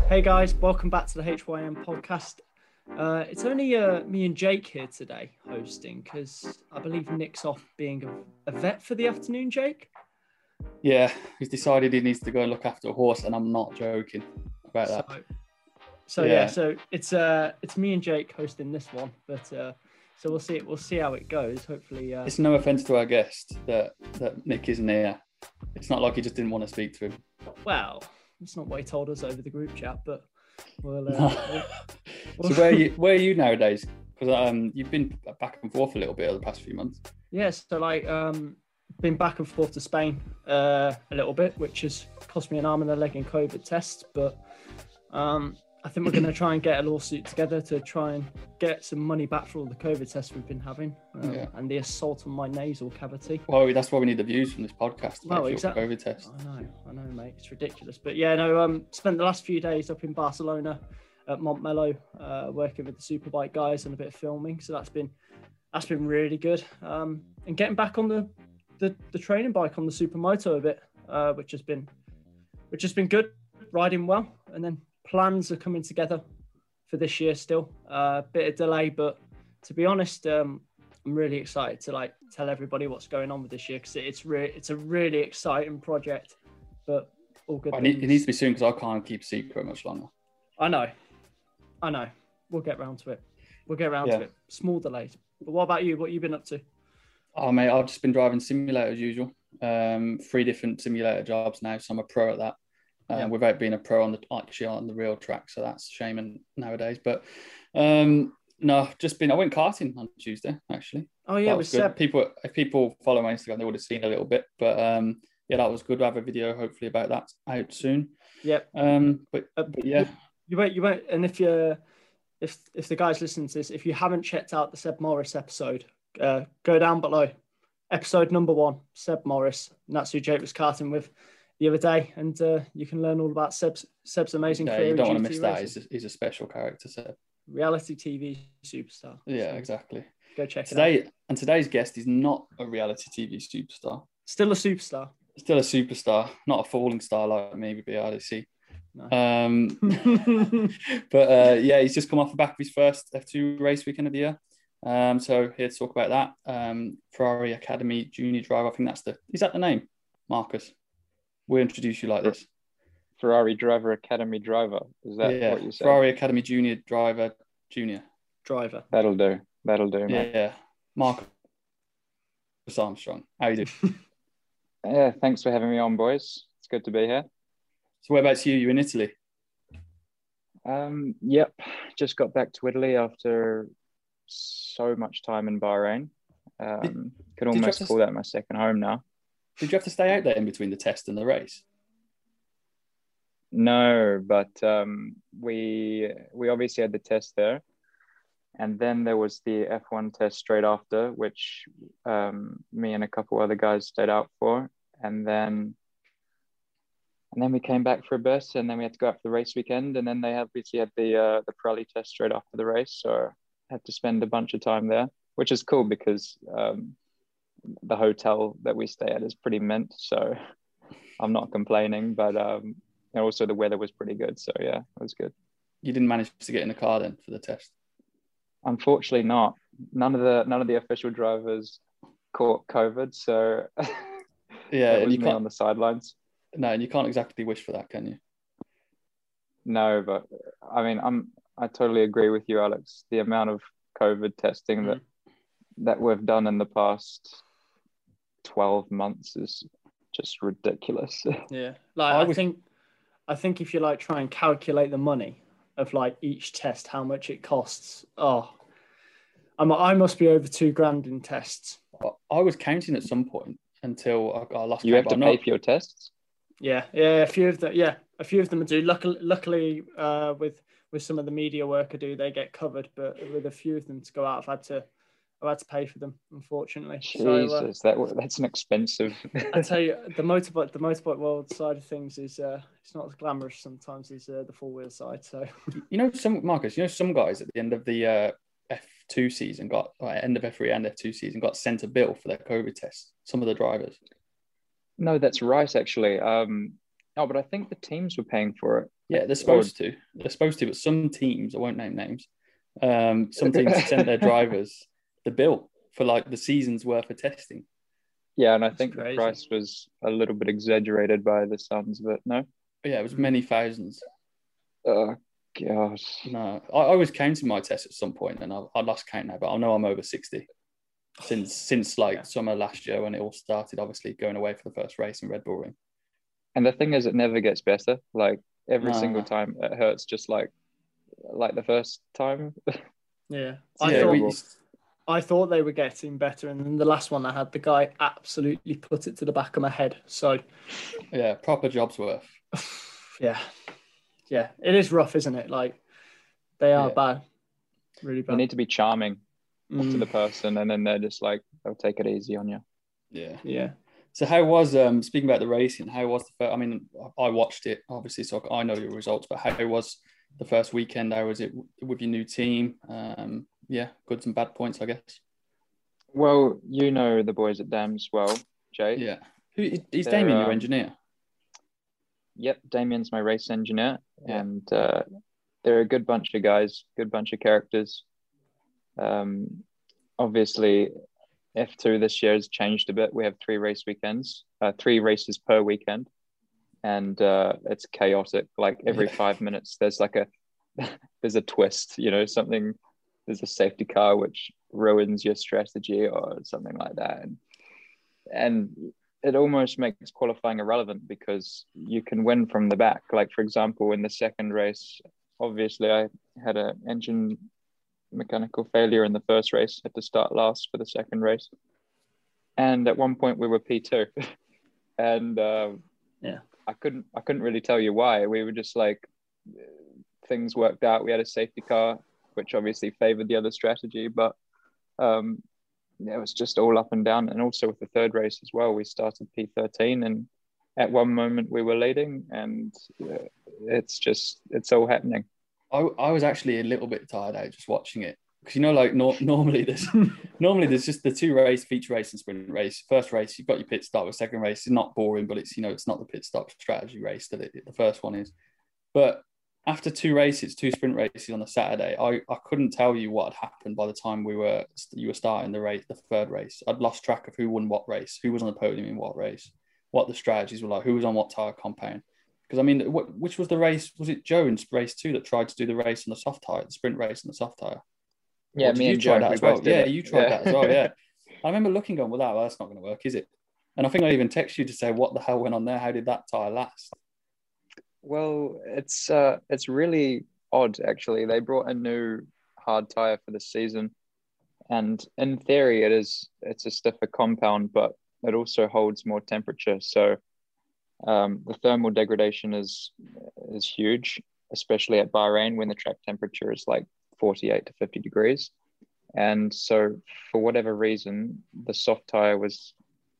Hey guys, welcome back to the HYM podcast. It's only me and Jake here today hosting because I believe Nick's off being a vet for the afternoon, Jake. Yeah, he's decided he needs to go and look after a horse, and I'm not joking about that. So it's me and Jake hosting this one, but so we'll see how it goes. Hopefully, it's no offense to our guest that Nick isn't here. It's not like he just didn't want to speak to him. Well, it's not what he told us over the group chat, but we'll. So where are you nowadays? Because you've been back and forth a little bit over the past few months. Yes, so been back and forth to Spain a little bit, which has cost me an arm and a leg in COVID tests, but I think we're going to try and get a lawsuit together to try and get some money back for all the COVID tests we've been having and the assault on my nasal cavity. Well, that's why we need the views from this podcast. Well, exactly. COVID test. I know, mate. It's ridiculous. But yeah, no, spent the last few days up in Barcelona at Montmeló, working with the Superbike guys and a bit of filming. So that's been really good. And getting back on the training bike on the Supermoto a bit, which has been good, riding well. And then plans are coming together for this year still. Bit of delay, but to be honest, I'm really excited to tell everybody what's going on with this year because it's a really exciting project. But all good. It needs to be soon because I can't keep secret much longer. I know. We'll get round to it. To it. Small delays. But what about you? What have you been up to? Oh, mate, I've just been driving simulator as usual. 3 different simulator jobs now, so I'm a pro at that. Without being a pro on the real track, so that's shaming nowadays. But no, I went karting on Tuesday actually. Oh yeah, that was good. If people follow my Instagram, they would have seen a little bit. But that was good. We'll have a video hopefully about that out soon. Yeah. But yeah, you won't. And if the guys listen to this, if you haven't checked out the Seb Morris episode, go down below. Episode number 1, Seb Morris, and that's who Jake was karting with the other day, and you can learn all about Seb's amazing career. You don't want to miss that. He's a special character, Seb. Reality TV superstar. Yeah, so exactly. Go check it out. And today's guest is not a reality TV superstar. Still a superstar. Not a falling star like maybe BRDC. No. But he's just come off the back of his first F2 race weekend of the year. So here to talk about that. Ferrari Academy Junior Driver. I think is that the name, Marcus? We'll introduce you like this. Ferrari Driver Academy Driver. Is that what you said? Ferrari Academy Junior Driver Junior. Driver. That'll do, mate. Yeah. Marcus Armstrong. How you doing? Yeah, thanks for having me on, boys. It's good to be here. So whereabouts are you? You in Italy? Yep. Just got back to Italy after so much time in Bahrain. Could almost call that my second home now. Did you have to stay out there in between the test and the race? No, but we obviously had the test there, and then there was the F1 test straight after, which me and a couple other guys stayed out for, and then we came back for a bit, and then we had to go out for the race weekend, and then they obviously had the Pirelli test straight after the race, so I had to spend a bunch of time there, which is cool because the hotel that we stay at is pretty mint, so I'm not complaining, but and also the weather was pretty good, so yeah, it was good. You didn't manage to get in the car then for the test? Unfortunately not. None of the official drivers caught COVID, so yeah, it was me on the sidelines. No, and you can't exactly wish for that, can you? No, but I mean, I totally agree with you, Alex. The amount of COVID testing that we've done in the past 12 months is just ridiculous. Yeah, I think if you try and calculate the money of each test, how much it costs. Oh, I must be over $2,000 in tests. I was counting at some point until I lost. You have to pay for your tests. Yeah, a few of them do. Luckily, with some of the media work I do, they get covered. But with a few of them to go out, I've had to pay for them, unfortunately. Jesus, that's an expensive. I tell you, the motorbike world side of things is it's not as glamorous sometimes as the 4-wheel side. So some guys at the end of the F2 season end of F3 and F2 season got sent a bill for their COVID tests. Some of the drivers. No, that's right, actually. No, but I think the teams were paying for it. Yeah, they're supposed to. They're supposed to, but some teams, I won't name names, some teams sent their drivers the bill for like the season's worth of testing. Yeah, and I That's think crazy. the price was a little bit exaggerated by the sounds of it, no? But yeah, it was many thousands. Oh, gosh. No, I was counting my tests at some point, and I lost count now, but I know I'm over 60 since like summer last year when it all started, obviously going away for the first race in Red Bull Ring. And the thing is, it never gets better. Like every single time it hurts just like the first time. Yeah. So I thought they were getting better, and then the last one I had, the guy absolutely put it to the back of my head. So yeah, proper job's worth. Yeah, it is rough, isn't it? Like they are bad, really bad. You need to be charming to the person, and then they're just like, they'll take it easy on you. Yeah. So how was speaking about the racing? How was the first? I mean, I watched it obviously, so I know your results. But how was the first weekend? How was it with your new team? Goods and bad points, I guess. Well, you know the boys at Dams well, Jay. Yeah. Is Damien your engineer? Yep, Damien's my race engineer, and they're a good bunch of guys, good bunch of characters. Obviously, F2 this year has changed a bit. We have 3 race weekends, 3 races per weekend, and it's chaotic. Like every 5 minutes, there's like there's a twist, something. There's a safety car which ruins your strategy or something like that, and it almost makes qualifying irrelevant because you can win from the back. Like, for example, in the second race, obviously I had an engine mechanical failure in the first race, had to start last for the second race. And at one point we were P2 and I couldn't really tell you why. We were just like, things worked out. We had a safety car, which obviously favored the other strategy, but it was just all up and down. And also with the third race as well, we started P13 and at one moment we were leading, and it's all happening. I was actually a little bit tired out just watching it because normally there's just the 2 feature race and sprint race. First race you've got your pit stop. The second race is not boring, but it's it's not the pit stop strategy race that the first one is. But after 2 races, 2 sprint races on a Saturday, I couldn't tell you what had happened by the time you were starting the race, the third race. I'd lost track of who won what race, who was on the podium in what race, what the strategies were like, who was on what tyre compound. Because I mean, which was the race? Was it Joe in race 2 that tried to do the race on the soft tyre, the sprint race on the soft tyre? Yeah, me and Joe. That as well. Yeah, you tried that as well. Yeah, I remember looking on, well, that's not going to work, is it? And I think I even texted you to say, what the hell went on there? How did that tyre last? Well, it's really odd actually. They brought a new hard tire for the season, and in theory, it's a stiffer compound, but it also holds more temperature. So the thermal degradation is huge, especially at Bahrain when the track temperature is like 48 to 50 degrees. And so for whatever reason, the soft tire was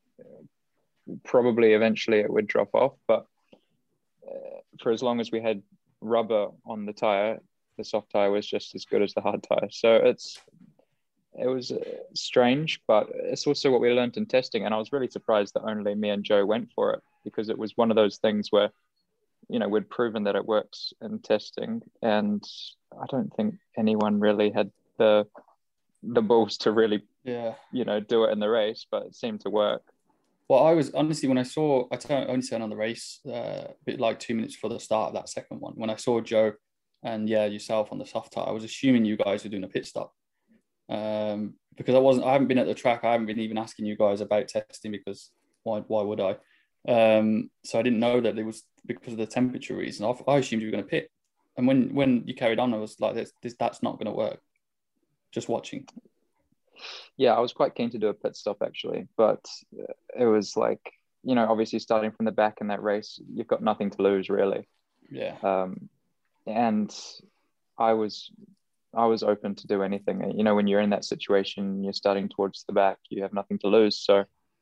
probably eventually it would drop off, but for as long as we had rubber on the tire, the soft tire was just as good as the hard tire. So it was strange, but it's also what we learned in testing. And I was really surprised that only me and Joe went for it, because it was one of those things where, we'd proven that it works in testing. And I don't think anyone really had the balls to really, do it in the race, but it seemed to work. Well, I was honestly, when I only turned on the race a bit like 2 minutes before the start of that second one. When I saw Joe and yourself on the soft tire, I was assuming you guys were doing a pit stop. Because I haven't been at the track. I haven't been even asking you guys about testing because why would I? So I didn't know that it was because of the temperature reason. I assumed you were going to pit. And when you carried on, I was like, that's not going to work. Just watching. Yeah, I was quite keen to do a pit stop actually, but it was like, obviously starting from the back in that race, you've got nothing to lose really. Yeah. And I was open to do anything. When you're in that situation, you're starting towards the back, you have nothing to lose. So,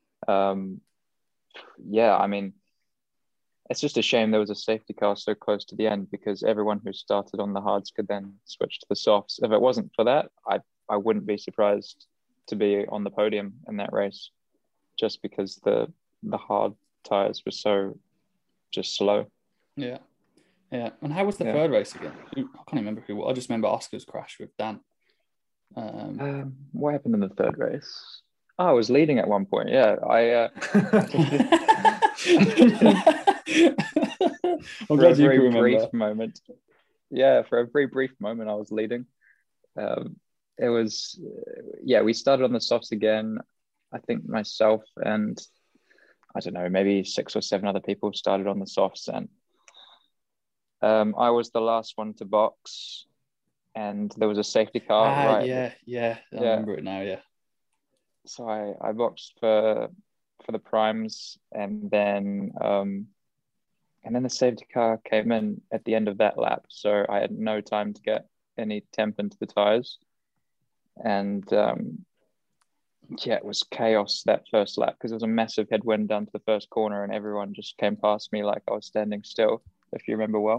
I mean, it's just a shame there was a safety car so close to the end, because everyone who started on the hards could then switch to the softs. If it wasn't for that, I wouldn't be surprised to be on the podium in that race, just because the hard tires were so just slow. Yeah. Yeah. And how was the third race again? I can't remember who. I just remember Oscar's crash with Dan. What happened in the third race? Oh, I was leading at one point. Yeah, I'm for glad a you can very remember. brief moment. Yeah, for a very brief moment, I was leading. It was, we started on the softs again. I think myself and I don't know, maybe 6 or 7 other people started on the softs, and I was the last one to box, and there was a safety car. Right? Yeah. I remember it now. Yeah. So I boxed for the primes, and then the safety car came in at the end of that lap, so I had no time to get any temp into the tires, and it was chaos that first lap because there was a massive headwind down to the first corner, and everyone just came past me like I was standing still, if you remember well.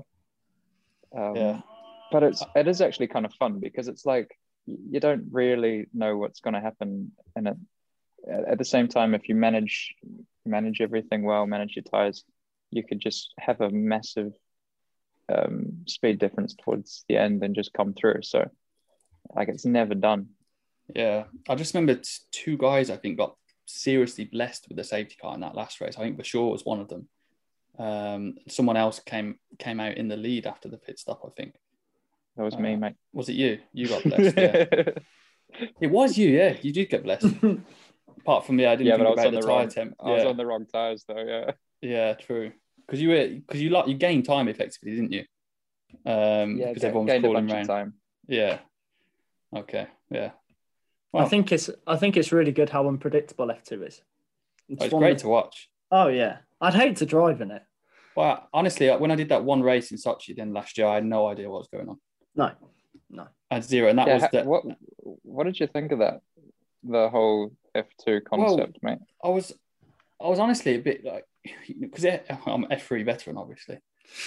But it is actually kind of fun because it's like you don't really know what's going to happen, and at the same time, if you manage everything well, manage your tires, you could just have a massive speed difference towards the end and just come through. So like it's never done. Yeah, I just remember 2 guys I think got seriously blessed with the safety car in that last race. I think Bashaw was one of them. Someone else came out in the lead after the pit stop, I think. That was me, mate. Was it you? You got blessed, yeah. It was you, yeah. You did get blessed. Apart from I didn't think about the tyre temp. I was on the wrong tyres though, yeah. Yeah, true. Because you gained time effectively, didn't you? Because everyone was crawling around. Time. Yeah. Okay. Yeah. Well, I think it's really good how unpredictable F2 is. It's great to watch. Oh yeah, I'd hate to drive in it. Well, honestly, when I did that one race in Sochi then last year, I had no idea what was going on. No. I had zero, and that was that. What did you think of that? The whole F2 concept, mate. I was honestly a bit like, because I'm an F3 veteran, obviously.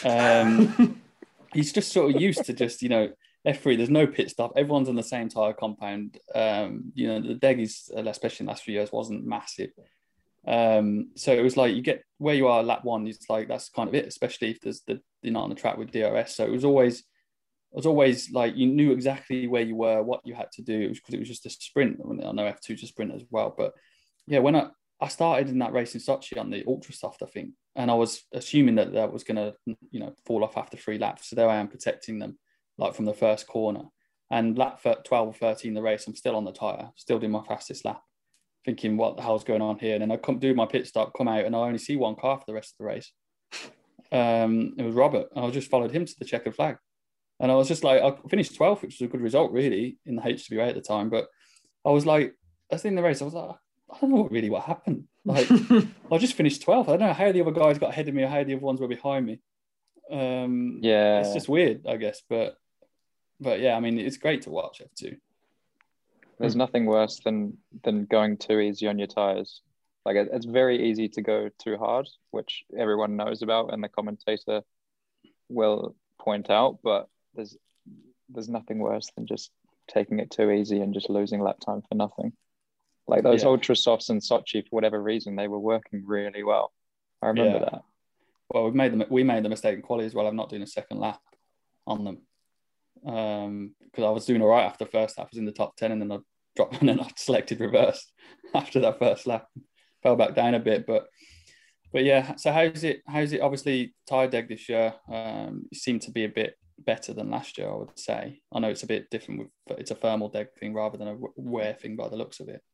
He's just sort of used to just F3. There's no pit stop. Everyone's on the same tire compound. The deg is, especially in the last few years, wasn't massive. So it was like you get where you are lap 1. It's like that's kind of it, especially if you're not on the track with DRS. So it was always like you knew exactly where you were, what you had to do. Because it was just a sprint. I know F2's a sprint as well, but yeah, when I started in that race in Sochi on the ultra soft, I think, and I was assuming that was going to fall off after 3 laps. So there I am protecting them like from the first corner, and lap 12 or 13 the race, I'm still on the tyre, still doing my fastest lap, thinking what the hell's going on here. And then I come do my pit stop, come out, and I only see one car for the rest of the race. It was Robert, and I just followed him to the checkered flag, and I was just like, I finished 12th, which was a good result really in the HWA at the time, but I was like, that's in the race, I was like, I don't know what happened. Like I just finished 12th. I don't know how the other guys got ahead of me or how the other ones were behind me. It's just weird, I guess, but yeah, I mean, it's great to watch F2. There's nothing worse than going too easy on your tires. Like it's very easy to go too hard, which everyone knows about and the commentator will point out, but there's nothing worse than just taking it too easy and just losing lap time for nothing. Like those ultra softs in Sochi, for whatever reason, they were working really well. I remember that. Well, we made the mistake in quali as well of not doing a second lap on them. Because I was doing all right after the first lap. I was in the top 10, and then I dropped, and then I selected reverse after that first lap. Fell back down a bit, but yeah. So how's it? Obviously, tyre deg this year it seemed to be a bit better than last year, I would say. I know it's a bit different it's a thermal deg thing rather than a wear thing by the looks of it.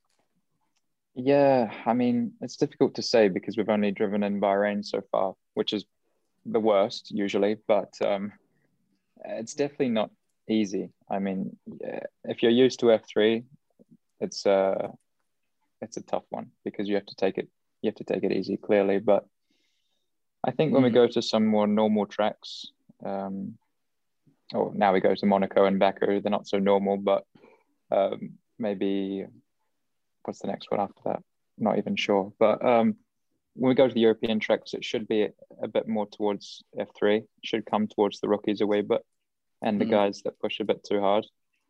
Yeah, I mean, it's difficult to say because we've only driven in Bahrain so far, which is the worst usually, but it's definitely not easy. I mean, if you're used to F3, it's a tough one because you have to take it easy, clearly. But I think when we go to some more normal tracks, now we go to Monaco and Baku, they're not so normal, but maybe what's the next one after that? Not even sure. But when we go to the European tracks, it should be a bit more towards F3. It should come towards the rookies a wee bit and the guys that push a bit too hard.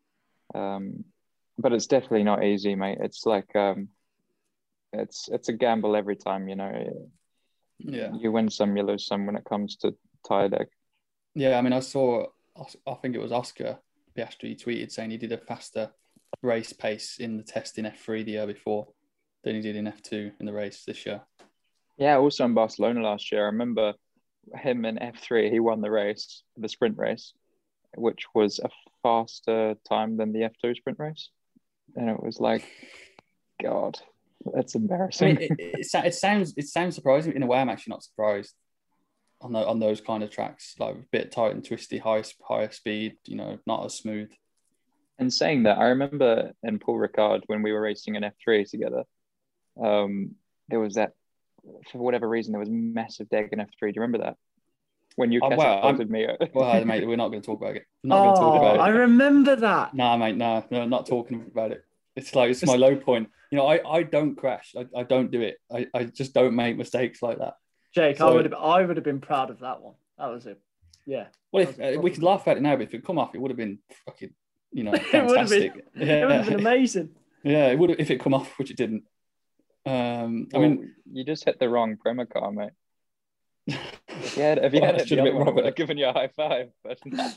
But it's definitely not easy, mate. It's like it's a gamble every time, you know. Yeah. You win some, you lose some when it comes to tyre deg. Yeah, I mean, I saw, I think it was Oscar Piastri tweeted saying he did a faster race pace in the test in F3 the year before than he did in F2 in the race this year. Yeah, also in Barcelona last year, I remember him in F3, he won the race, the sprint race, which was a faster time than the F2 sprint race. And it was like, God, that's I embarrassing. mean, it sounds surprising. In a way, I'm actually not surprised on those kind of tracks, like a bit tight and twisty, higher speed, not as smooth. And saying that, I remember in Paul Ricard when we were racing in F3 together, there was that, for whatever reason, there was massive deg in F3. Do you remember that? When you catapulted me. Well, mate, we're not going to talk about it. Not going to talk about it. I remember that. Nah, mate, no, not talking about it. It's like, it's my low point. I don't crash. I don't do it. I just don't make mistakes like that. Jake, so, I would have been proud of that one. That was it. Yeah. Well, if we could laugh at it now, but if it come off, it would have been fucking, fantastic. It would have been amazing. Yeah, it would have, if it come off, which it didn't. I mean, you just hit the wrong Prema car, mate. If you had it the other one, I would have given you a high five. But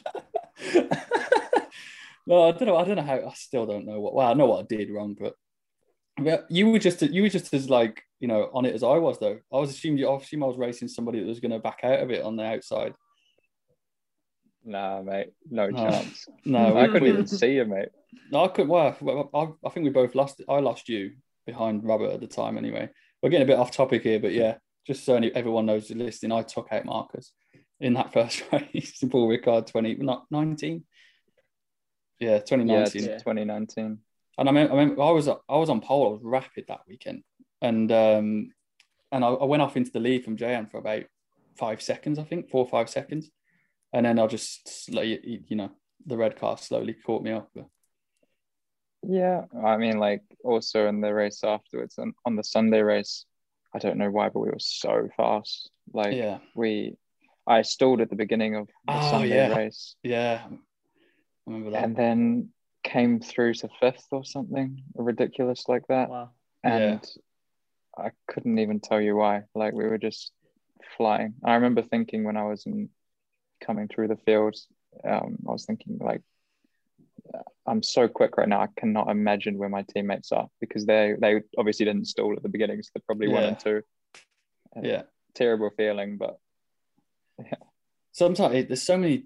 no, I don't know how. I still don't know what. Well, I know what I did wrong, but you were just as like on it as I was though. I assumed I was racing somebody that was going to back out of it on the outside. Nah, mate, no chance. No, I couldn't even see you, mate. No, I couldn't. Well, I think we both lost. I lost you behind Robert at the time. Anyway, we're getting a bit off topic here, but yeah, just so everyone knows you're listening, I took out Marcus in that first race in Paul Ricard 2019. Yeah, 2019. Yeah, 2019. And I remember I was on pole. I was rapid that weekend, and I went off into the lead from Jayan for about 5 seconds, I think 4 or 5 seconds, and then I just the red car slowly caught me up. Yeah, I mean, like also in the race afterwards, and on the Sunday race, I don't know why, but we were so fast. Like I stalled at the beginning of the Sunday race. Yeah, I remember that. And then came through to 5th or something ridiculous like that. Wow. And I couldn't even tell you why. Like we were just flying. I remember thinking when I was coming through the fields, I was thinking like, I'm so quick right now. I cannot imagine where my teammates are because they obviously didn't stall at the beginning, so they're probably 1 and 2. Terrible feeling, but yeah. Sometimes there's so many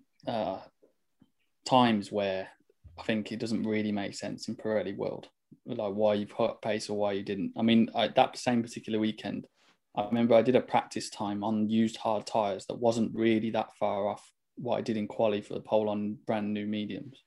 times where I think it doesn't really make sense in Pirelli world, like why you put pace or why you didn't. I mean, that same particular weekend, I remember I did a practice time on used hard tyres that wasn't really that far off what I did in quali for the pole on brand new mediums.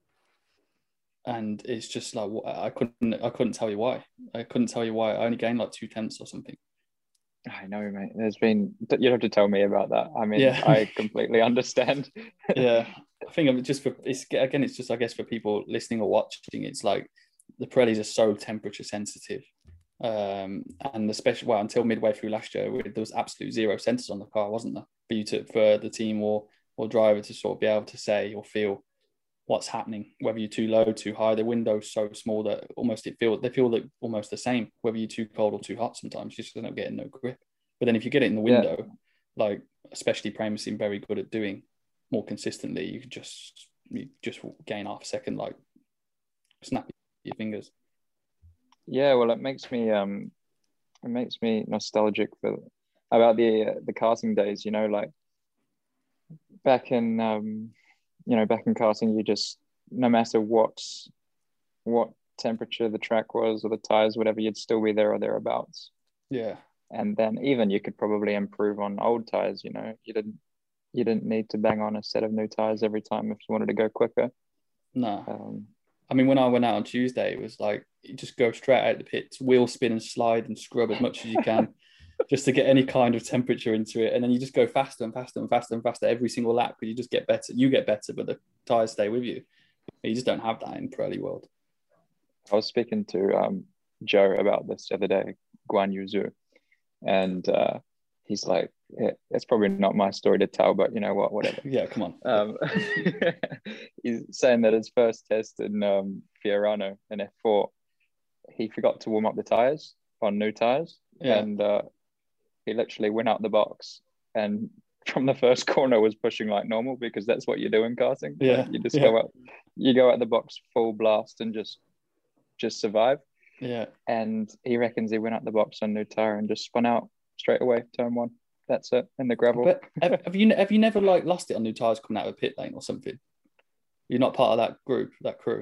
And it's just like, I couldn't tell you why. I couldn't tell you why. I only gained like 2/10 or something. I know, mate. You'd have to tell me about that. I mean, I completely understand. Yeah. I think it's just, I guess, for people listening or watching, it's like the Pirellis are so temperature sensitive. And especially, until midway through last year, there was absolute 0 sensors on the car, wasn't there? For the team or driver to sort of be able to say or feel what's happening, whether you're too low, too high. The window's so small that almost they feel like almost the same, whether you're too cold or too hot sometimes. You just end up getting no grip. But then if you get it in the window, like especially Prema seem very good at doing more consistently, you just gain half a second, like snap your fingers. Yeah, well, it makes me nostalgic about the karting days. Like back in back in karting, you just, no matter what temperature the track was or the tires, whatever, you'd still be there or thereabouts. Yeah. And then even you could probably improve on old tires. You didn't need to bang on a set of new tires every time if you wanted to go quicker. No. I mean, when I went out on Tuesday, it was like you just go straight out the pits, wheel spin and slide and scrub as much as you can just to get any kind of temperature into it. And then you just go faster and faster and faster and faster every single lap because you just get better. You get better, but the tires stay with you. You just don't have that in Pirelli world. I was speaking to Joe about this the other day, Guan Yu Zhu, and he's like, it's probably not my story to tell, but you know what, whatever. Yeah, come on. He's saying that his first test in Fiorano in F4, he forgot to warm up the tires on new tires, and he literally went out the box and from the first corner was pushing like normal, because that's what you do in karting. Yeah, you just go out the box full blast and just survive. Yeah. And he reckons he went out the box on new tire and just spun out straight away, turn one. That's it, in the gravel. But have you never like lost it on new tires coming out of a pit lane or something? You're not part of that group, that crew.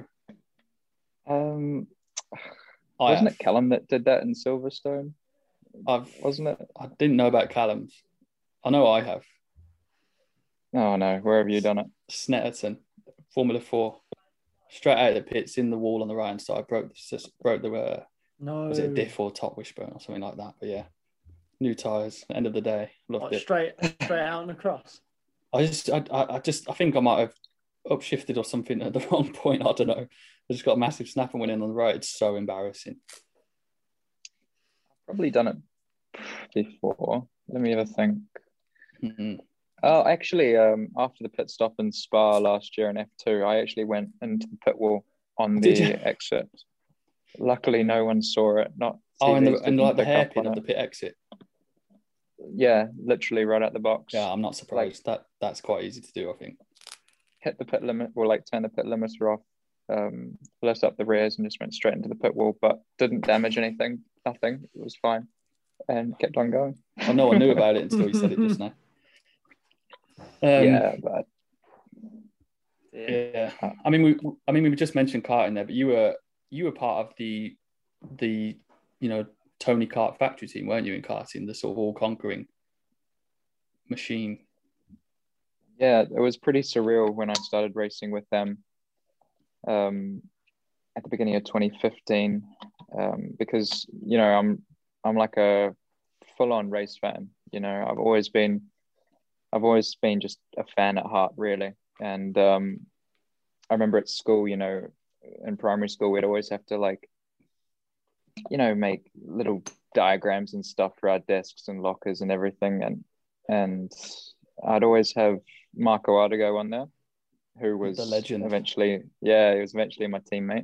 Wasn't it Callum that did that in Silverstone? Wasn't it? I didn't know about Callum's. I know I have. Oh no, where have you done it? Snetterton, Formula 4, straight out of the pits in the wall on the right hand side. Broke the was it a diff or top wishbone or something like that? But yeah, new tires. End of the day, loved it. Straight out and across. I think I might have upshifted or something at the wrong point. I don't know. I just got a massive snap and went in on the right. It's so embarrassing. Probably done it before. Let me have a think. Mm-hmm. Oh, actually, after the pit stop in Spa last year in F2, I actually went into the pit wall on the exit. Luckily, no one saw it. And like the hairpin of the pit exit. Yeah, literally right out the box. Yeah, I'm not surprised. That's quite easy to do, I think. Hit the pit limit, or like turn the pit limiter off, lit up the rears and just went straight into the pit wall, but didn't damage anything. Nothing. It was fine, and kept on going. Well, no one knew about it until you said it just now. But yeah. I mean, we just mentioned karting there, but you were part of the Tony Kart factory team, weren't you, in karting, the sort of all conquering machine? Yeah, it was pretty surreal when I started racing with them at the beginning of 2015, because I'm like a full-on race fan. I've always been just a fan at heart, really. And I remember at school, in primary school, we'd always have to make little diagrams and stuff for our desks and lockers and everything. And I'd always have Marco Ardigo on there, who was the legend. He was eventually my teammate.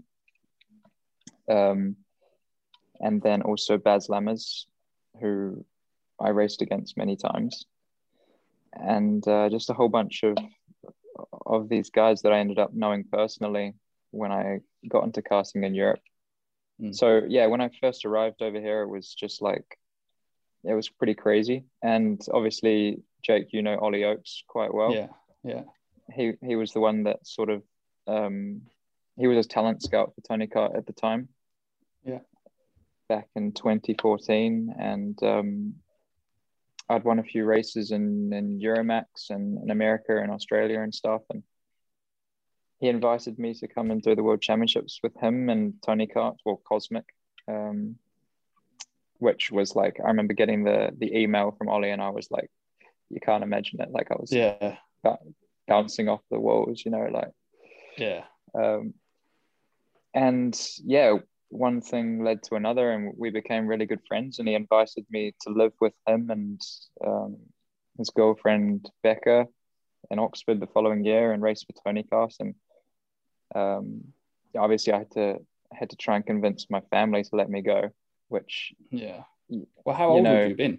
And then also Baz Lammers, who I raced against many times. And just a whole bunch of these guys that I ended up knowing personally when I got into karting in Europe. So yeah, when I first arrived over here, it was just it was pretty crazy. And obviously, Jake, Ollie Oakes quite well. Yeah. He was the one that sort of he was a talent scout for Tony Kart at the time. Yeah. Back in 2014, and I'd won a few races in Euromax and in America and Australia and stuff, and he invited me to come and do the World Championships with him and Tony Kart, or Cosmic, which was I remember getting the email from Ollie, and I was like, you can't imagine it. I was bouncing off the walls, and yeah, one thing led to another, and we became really good friends, and he invited me to live with him and his girlfriend Becca in Oxford the following year and race for Tony Kart. And obviously I had to try and convince my family to let me go, which well, how old have you been?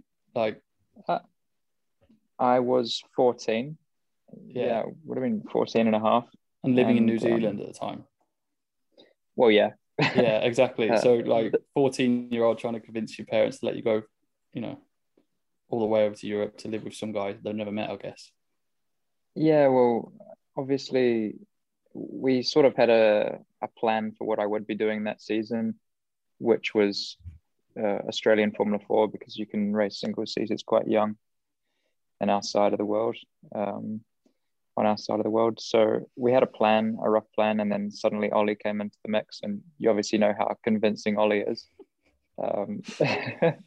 I was 14. Would have been 14 and a half, and living in New Zealand at the time. Well, yeah. Yeah, exactly. So 14-year-old trying to convince your parents to let you go, all the way over to Europe to live with some guy they've never met, I guess. Yeah, well, obviously we sort of had a plan for what I would be doing that season, which was Australian Formula 4, because you can race single seasons quite young in our side of the world, on our side of the world. So we had a rough plan, and then suddenly Ollie came into the mix, and you obviously know how convincing Ollie is. It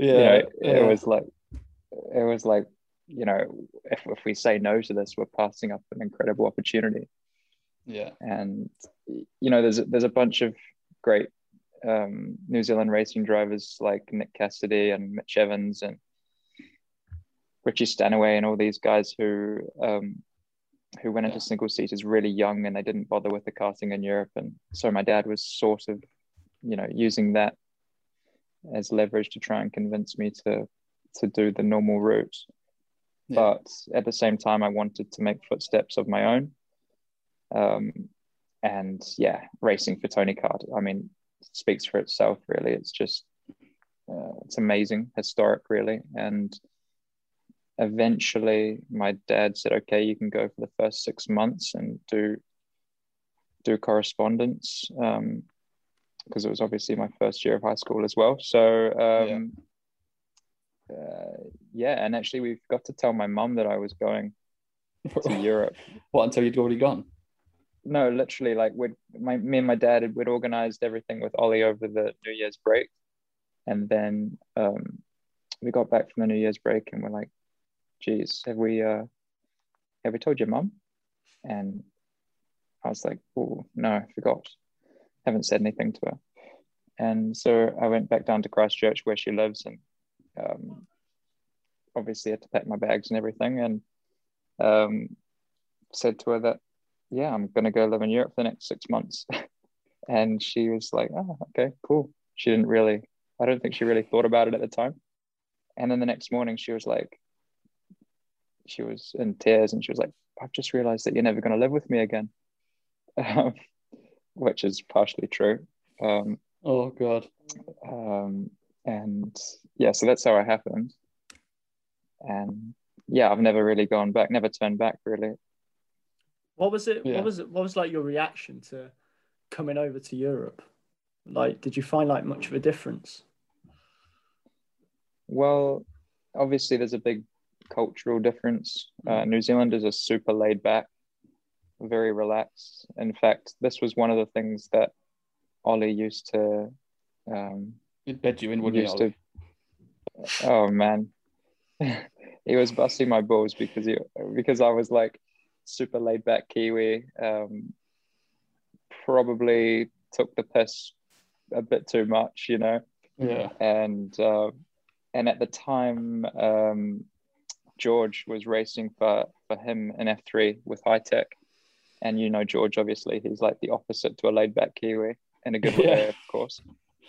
was like, if we say no to this, we're passing up an incredible opportunity. Yeah. And there's a bunch of great New Zealand racing drivers like Nick Cassidy and Mitch Evans and Richie Stanaway and all these guys who went into single seaters really young, and they didn't bother with the karting in Europe. And so my dad was sort of, using that as leverage to try and convince me to do the normal route. but at the same time, I wanted to make footsteps of my own. And yeah, racing for Tony Kart, I mean, speaks for itself, really. It's just, it's amazing, historic, really. And eventually my dad said, okay, you can go for the first 6 months and do correspondence, because it was obviously my first year of high school as well. So and actually we got to tell my mum that I was going to Europe. What, until you'd already gone? No, literally, like me and my dad, we'd organized everything with Ollie over the New Year's break, and then we got back from the New Year's break and we're like, geez, have we told your mum? And I was like, oh no, I forgot, haven't said anything to her. And so I went back down to Christchurch where she lives, and obviously had to pack my bags and everything, and said to her that, yeah, I'm going to go live in Europe for the next 6 months. And she was like, oh, okay, cool. I don't think she really thought about it at the time. And then the next morning she was in tears, and she was like, I've just realized that you're never going to live with me again. Which is partially true. Oh God. And yeah, so that's how it happened. And yeah, I've never really gone back, never turned back, really. What was it? Yeah. What was like your reaction to coming over to Europe? Like, did you find like much of a difference? Well, obviously there's a big cultural difference. New Zealanders are super laid back, very relaxed. In fact, this was one of the things that Ollie used to He'd bed you in, wouldn't he, Ollie? Oh man. He was busting my balls because I was like super laid back Kiwi, probably took the piss a bit too much, you know. Yeah. And at the time, George was racing for him in F3 with High Tech, and you know George, obviously he's like the opposite to a laid back Kiwi in a good way, of course.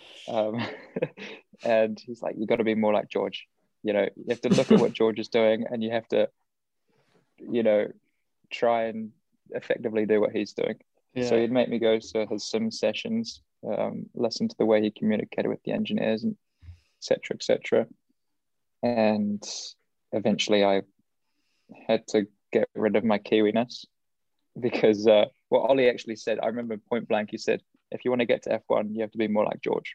And he's like, you got to be more like George. You know, you have to look at what George is doing, and you have to, you know, try and effectively do what he's doing. Yeah. So he'd make me go to his sim sessions, listen to the way he communicated with the engineers, and et cetera. And eventually I had to get rid of my Kiwiness because what Ollie actually said, I remember point blank, he said, if you want to get to F1, you have to be more like George.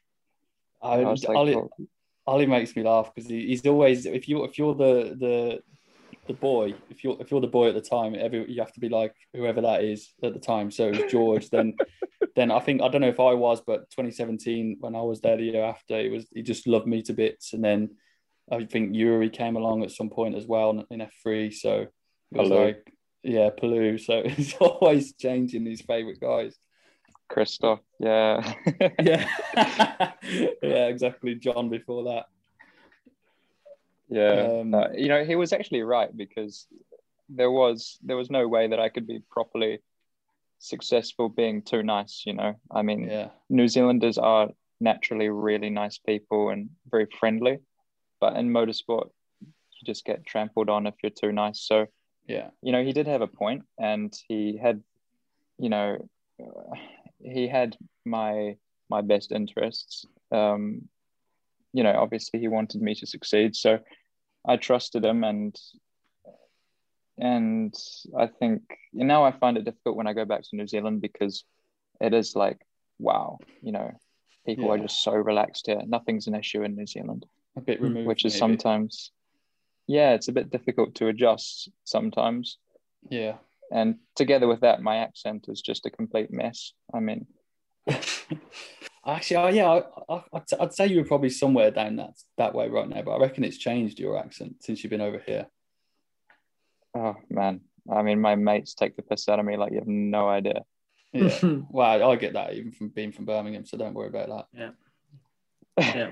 Ollie makes me laugh because he's always, if you're the boy, if you're the boy at the time, you have to be like whoever that is at the time. So it was George. then I think, I don't know if I was, but 2017 when I was there the year after, he just loved me to bits. And then I think Yuri came along at some point as well in F3. So it was like, yeah, Palou. So it's always changing these favourite guys. Christoph, yeah. Yeah. Yeah, exactly. John before that. Yeah. You know, he was actually right, because there was no way that I could be properly successful being too nice, you know. I mean, New Zealanders are naturally really nice people and very friendly, but in motorsport you just get trampled on if you're too nice. So yeah, you know, he did have a point, and he had, you know, he had my best interests. You know, obviously he wanted me to succeed, so I trusted him, and I think now I find it difficult when I go back to New Zealand, because it is like, wow, you know, people are just so relaxed here. Nothing's an issue in New Zealand. A bit removed, which is maybe. Sometimes, yeah, it's a bit difficult to adjust sometimes. Yeah. And together with that, my accent is just a complete mess. I mean, actually, I'd say you were probably somewhere down that way right now, but I reckon it's changed, your accent, since you've been over here. Oh man, I mean, my mates take the piss out of me like you have no idea. Yeah, well, I get that even from being from Birmingham, so don't worry about that. Yeah.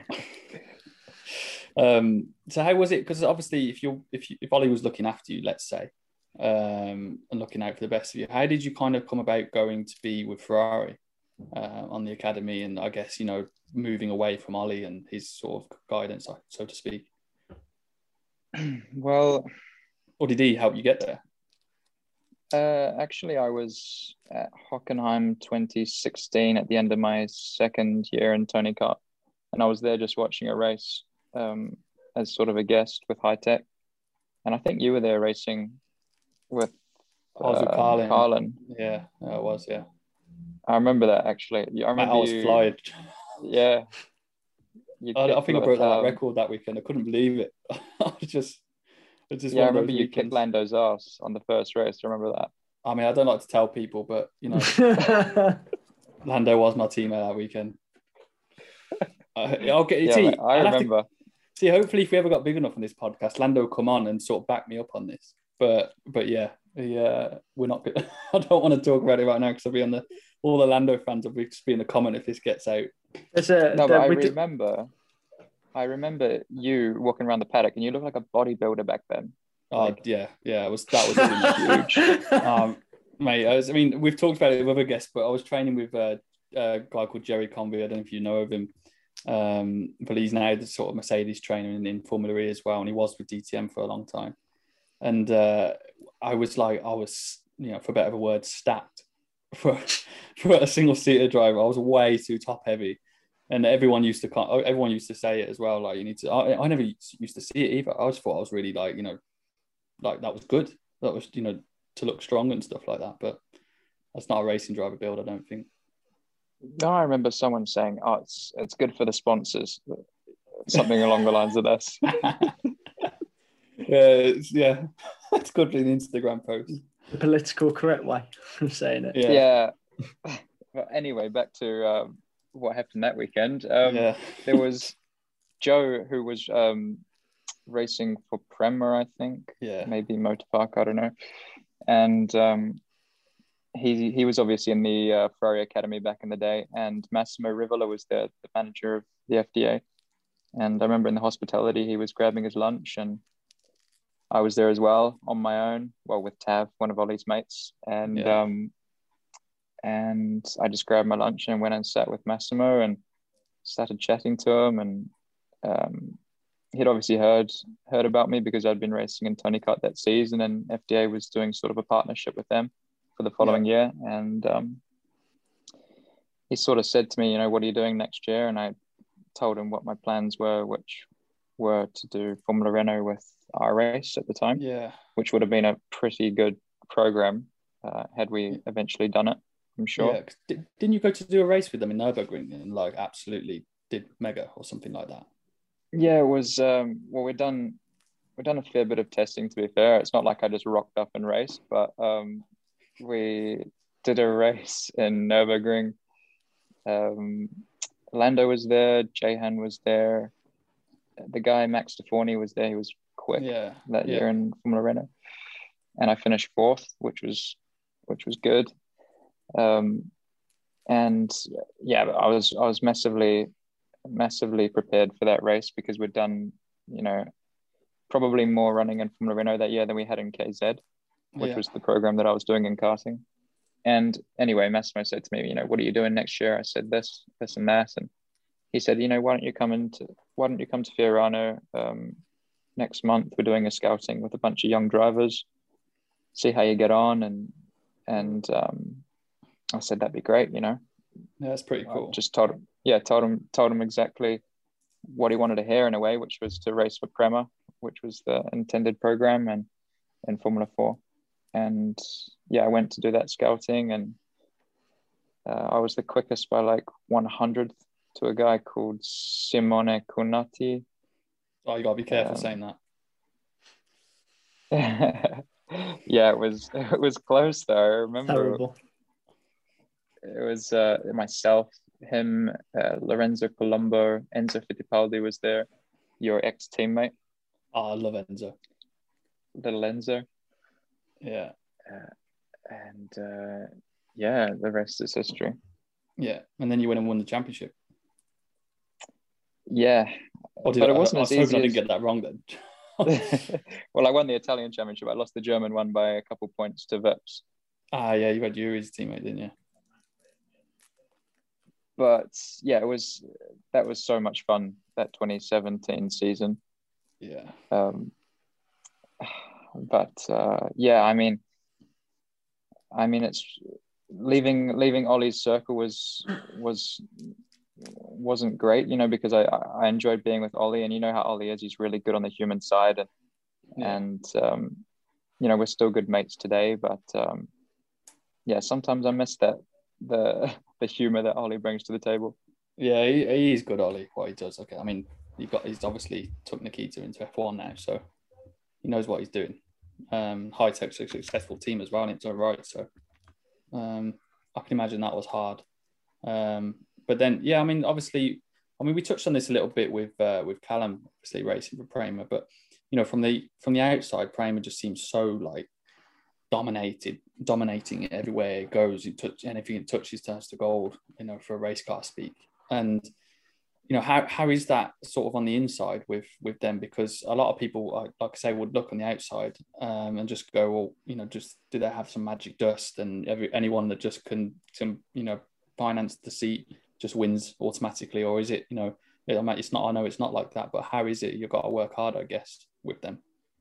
So how was it? Because obviously, if Ollie was looking after you, let's say, and looking out for the best of you, how did you kind of come about going to be with Ferrari on the academy, and I guess, you know, moving away from Ollie and his sort of guidance, so to speak? Well, or did he help you get there? Actually, I was at Hockenheim 2016 at the end of my second year in Tony Kart, and I was there just watching a race as sort of a guest with High Tech, and I think you were there racing with I was with Carlin. Carlin. Yeah, I was. Yeah, I remember that actually. I remember I was flying. Yeah. I think I broke that record that weekend. I couldn't believe it. I just yeah, I remember you kicked Lando's ass on the first race. I remember that. I mean, I don't like to tell people, but you know, Lando was my teammate that weekend. I remember. See, hopefully, if we ever got big enough on this podcast, Lando will come on and sort of back me up on this. But yeah, we're not good. I don't want to talk about it right now because I'll be all the Lando fans will be in the comment if this gets out. I remember you walking around the paddock, and you looked like a bodybuilder back then. Yeah, that was huge. Mate, we've talked about it with other guests, but I was training with a guy called Jerry Convey. I don't know if you know of him, but he's now the sort of Mercedes trainer in Formula E as well, and he was with DTM for a long time. And I was, you know, for better of a word, stacked for a single-seater driver. I was way too top-heavy. And everyone used to say it as well. Like, you need to. I never used to see it either. I just thought I was really like, you know, like that was good. That was, you know, to look strong and stuff like that. But that's not a racing driver build, I don't think. No, I remember someone saying, "Oh, it's good for the sponsors," something along the lines of this. Yeah, it's good for the Instagram post. The political correct way of saying it. Yeah. But anyway, back to what happened that weekend. There was Joe who was racing for Prema, I think. Yeah. Maybe Motorpark, I don't know. And he was obviously in the Ferrari Academy back in the day, and Massimo Rivola was the manager of the FDA. And I remember in the hospitality, he was grabbing his lunch, and I was there as well on my own, well, with Tav, one of Ollie's mates. And I just grabbed my lunch and went and sat with Massimo and started chatting to him. And he'd obviously heard about me because I'd been racing in Tony Kart that season, and FDA was doing sort of a partnership with them for the following year. And he sort of said to me, you know, what are you doing next year? And I told him what my plans were, which were to do Formula Renault with our race at the time, which would have been a pretty good program had we eventually done it, I'm sure. Yeah. Didn't you go to do a race with them in Nürburgring and like absolutely did mega or something like that? Yeah, it was. Well, we've done a fair bit of testing. To be fair, it's not like I just rocked up and raced, but we did a race in Nürburgring. Lando was there. Jehan was there. The guy Max Stefani was there. He was quick that year in Formula Renault, and I finished fourth, which was good. And yeah, I was massively prepared for that race because we'd done, you know, probably more running in Formula Renault that year than we had in KZ, which was the program that I was doing in karting. And anyway, Massimo said to me, you know, what are you doing next year? I said this and that, and he said, you know, why don't you come to Fiorano next month? We're doing a scouting with a bunch of young drivers, see how you get on. And I said that'd be great, you know. Yeah, that's pretty cool. I just told him exactly what he wanted to hear in a way, which was to race for Prema, which was the intended program, and in Formula 4. And yeah, I went to do that scouting, and I was the quickest by like 100th to a guy called Simone Cunati. Oh, you gotta be careful saying that. Yeah, it was close though. I remember. Terrible. It was myself, him, Lorenzo Colombo, Enzo Fittipaldi was there, your ex-teammate. Oh, I love Enzo. Little Enzo. Yeah. Yeah, the rest is history. Yeah, and then you went and won the championship. Yeah. But it wasn't as easy. I didn't get that wrong then. Well, I won the Italian championship. I lost the German one by a couple points to Vips. Ah, yeah, you had Yuri's teammate, didn't you? But yeah, that was so much fun, that 2017 season. Yeah. But yeah, I mean, it's leaving Ollie's circle wasn't great, you know, because I enjoyed being with Ollie, and you know how Ollie is. He's really good on the human side, and you know, we're still good mates today. But yeah, sometimes I miss the humor that Ollie brings to the table. Yeah, he's good, Ollie. What he does, okay. I mean, he's obviously took Nikita into F1 now, so he knows what he's doing. High tech, successful team as well, and it's all right. So I can imagine that was hard. But then, yeah, I mean, obviously, we touched on this a little bit with Callum, obviously racing for Prema, but you know, from the outside, Prema just seems so like dominating it everywhere it goes. Anything it touches turns to gold, you know, for a race car speak. And you know, how is that sort of on the inside with them? Because a lot of people, like I say, would look on the outside and just go, well, you know, just do they have some magic dust, and anyone that just can you know, finance the seat just wins automatically? Or is it, you know, it's not, I know it's not like that, but how is it? You've got to work hard, I guess, with them.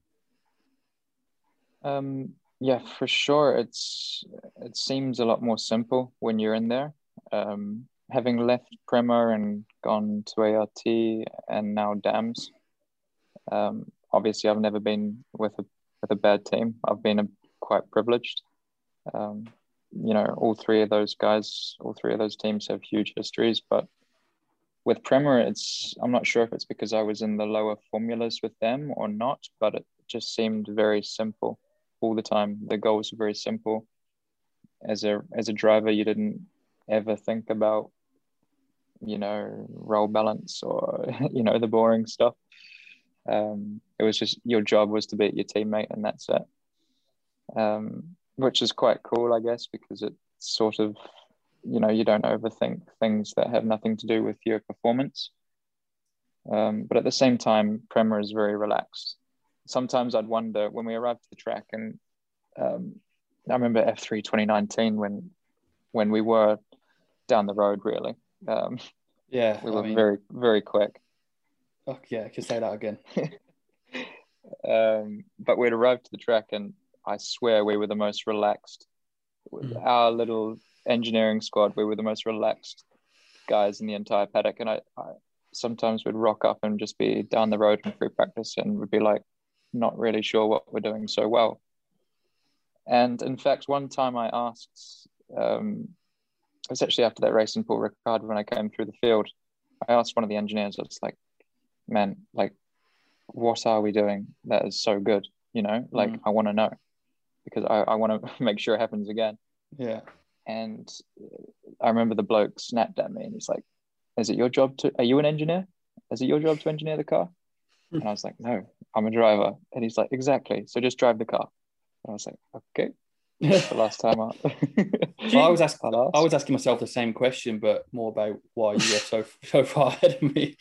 Yeah, for sure. It seems a lot more simple when you're in there. Having left Prema and gone to ART and now Dams, obviously I've never been with a bad team. I've been quite privileged. You know, all three of those teams have huge histories, but with Prema, I'm not sure if it's because I was in the lower formulas with them or not, but it just seemed very simple all the time. The goals were very simple. As a driver, you didn't ever think about, you know, roll balance or, you know, the boring stuff. It was just your job was to beat your teammate, and that's it. Which is quite cool, I guess, because it's sort of, you know, you don't overthink things that have nothing to do with your performance. But at the same time, Prema is very relaxed. Sometimes I'd wonder when we arrived at the track, and I remember F3 2019 when we were down the road, really. Yeah, we were very, very quick. Oh, yeah, I can say that again. But we'd arrived to the track, and I swear we were the most relaxed. Our little engineering squad, we were the most relaxed guys in the entire paddock. And I sometimes would rock up and just be down the road in free practice, and would be like, not really sure what we're doing so well. And in fact, one time I asked, it was actually after that race in Paul Ricard when I came through the field, I asked one of the engineers, I was like, man, like, what are we doing that is so good? You know, like, I want to know, because I want to make sure it happens again. Yeah. And I remember the bloke snapped at me and he's like, are you an engineer? Is it your job to engineer the car? And I was like, no, I'm a driver. And he's like, exactly. So just drive the car. And I was like, okay. That's the last time well, I was asking myself the same question, but more about why you were so far ahead of me.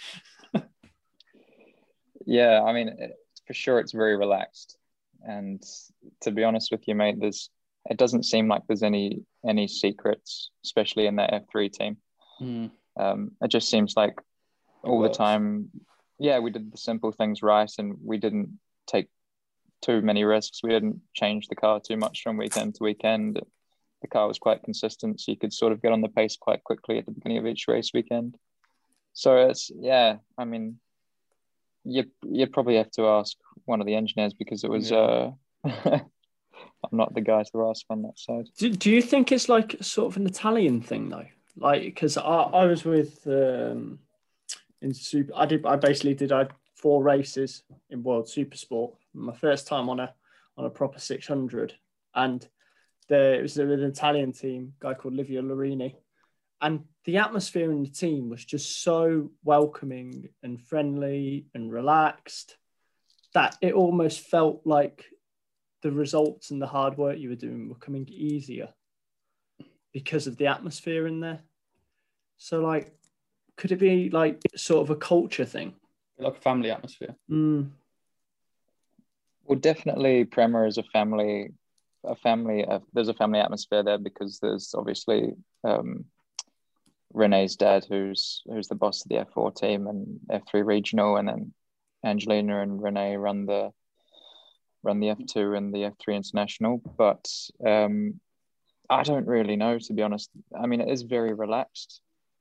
Yeah, I mean, for sure, it's very relaxed. And to be honest with you, mate, it doesn't seem like there's any secrets, especially in that F3 team. It just seems like all the time, yeah, we did the simple things right, and we didn't take too many risks. We didn't change the car too much from weekend to weekend. The car was quite consistent, so you could sort of get on the pace quite quickly at the beginning of each race weekend. So I mean, you'd probably have to ask one of the engineers, because it was I'm not the guy to ask on that side. Do you think it's like sort of an Italian thing though? Like, because I was with in Super, I basically did 4 races in World Supersport. My first time on a proper 600, and it was with an Italian team, a guy called Livio Lorini, and the atmosphere in the team was just so welcoming and friendly and relaxed that it almost felt like the results and the hard work you were doing were coming easier because of the atmosphere in there. So, like, could it be like sort of a culture thing? Like a family atmosphere? Well, definitely Prema is a family. There's a family atmosphere there, because there's obviously Rene's dad, who's the boss of the F4 team and F3 regional, and then Angelina and Rene run the run the F2 and the F3 International, but I don't really know, to be honest. I mean, it is very relaxed.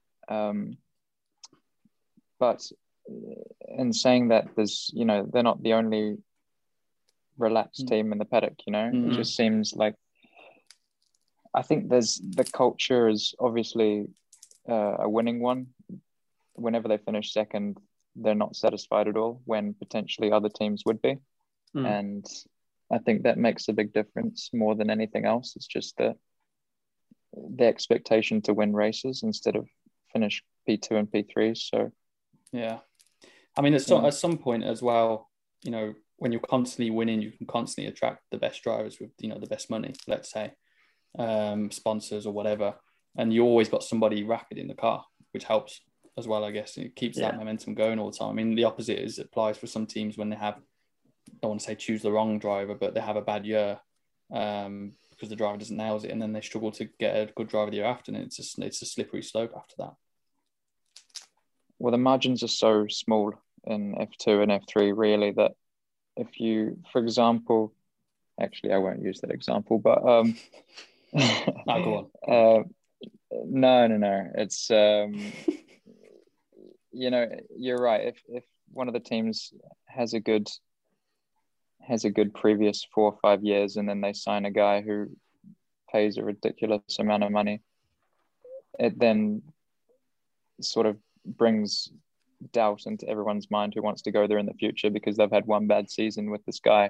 But in saying that, there's, they're not the only relaxed team in the paddock, It just seems like, I think the culture is obviously a winning one. Whenever they finish second, they're not satisfied at all, when potentially other teams would be. And I think that makes a big difference more than anything else. It's just the expectation to win races instead of finish P2 and P3. So yeah, I mean, at some point as well, when you're constantly winning, you can constantly attract the best drivers with the best money, let's say, sponsors or whatever, and you always got somebody rapid in the car, which helps as well, I guess. It keeps that momentum going all the time. I mean, the opposite applies for some teams when they have, I don't want to say choose the wrong driver, but they have a bad year because the driver doesn't nails it, and then they struggle to get a good driver the year after, and it's a slippery slope after that. Well, the margins are so small in F2 and F3, really, that if you, for example, actually, I won't use that example, but go on. No. It's you're right. If one of the teams has a good previous 4 or 5 years, and then they sign a guy who pays a ridiculous amount of money, it then sort of brings doubt into everyone's mind who wants to go there in the future, because they've had one bad season with this guy.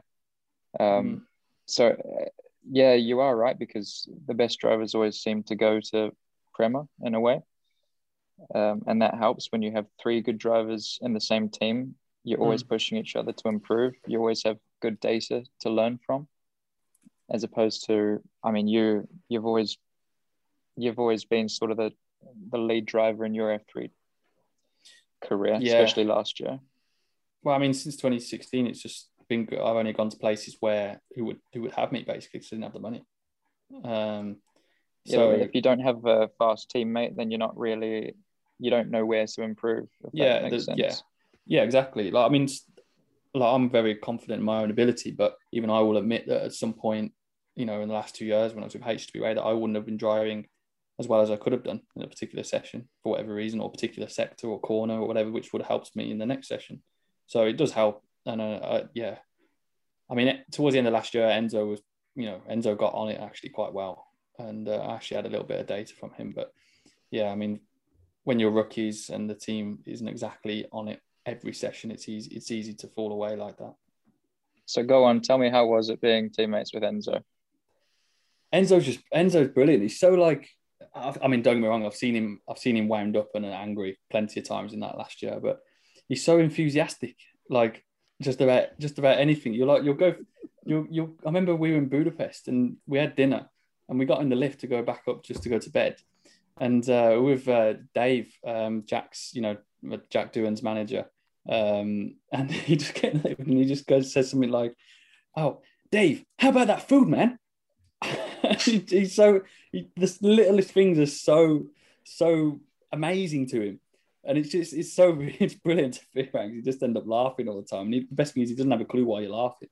So yeah, you are right, because the best drivers always seem to go to Prema in a way. And that helps when you have 3 good drivers in the same team. You're always pushing each other to improve. You always have good data to learn from, as opposed to, I mean, you've always been sort of the lead driver in your F3 career, especially last year. Well, I mean, since 2016, it's just been good. I've only gone to places where who would have me, basically, because I didn't have the money. So if you don't have a fast teammate, then you don't know where to improve. That makes sense. Yeah, exactly. Like, I mean, I'm very confident in my own ability, but even I will admit that at some point, in the last 2 years when I was with HWA, that I wouldn't have been driving as well as I could have done in a particular session for whatever reason, or particular sector or corner or whatever, which would have helped me in the next session. So it does help. And I mean, towards the end of last year, Enzo got on it actually quite well. And I actually had a little bit of data from him. But yeah, I mean, when you're rookies and the team isn't exactly on it every session, it's easy to fall away like that. So go on, tell me, how was it being teammates with Enzo? Enzo's brilliant. He's so like, I mean, don't get me wrong, I've seen him wound up and angry plenty of times in that last year, but he's so enthusiastic, like just about anything. I remember we were in Budapest and we had dinner and we got in the lift to go back up just to go to bed. And with Dave, Jack Doohan's manager, and he just gets in the lift and he just says something like, "Oh, Dave, how about that food, man?" The littlest things are so amazing to him, and it's brilliant to be around. You just end up laughing all the time. And the best thing is he doesn't have a clue why you're laughing.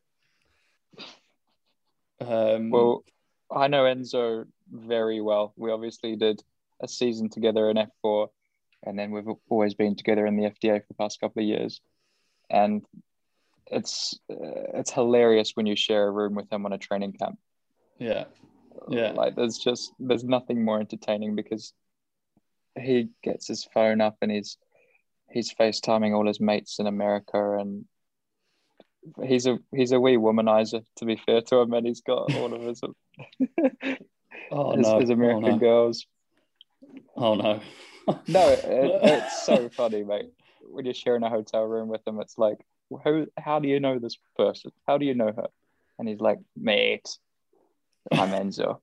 Well, I know Enzo very well. We obviously did a season together in F4, and then we've always been together in the FDA for the past couple of years. And it's hilarious when you share a room with him on a training camp. Yeah. Like there's nothing more entertaining, because he gets his phone up and he's FaceTiming all his mates in America, and he's a wee womanizer, to be fair to him, and he's got all of his his American girls. Oh no. No, it's so funny, mate. When you're sharing a hotel room with him, it's like, how do you know this person? How do you know her? And he's like, mate, I'm Enzo.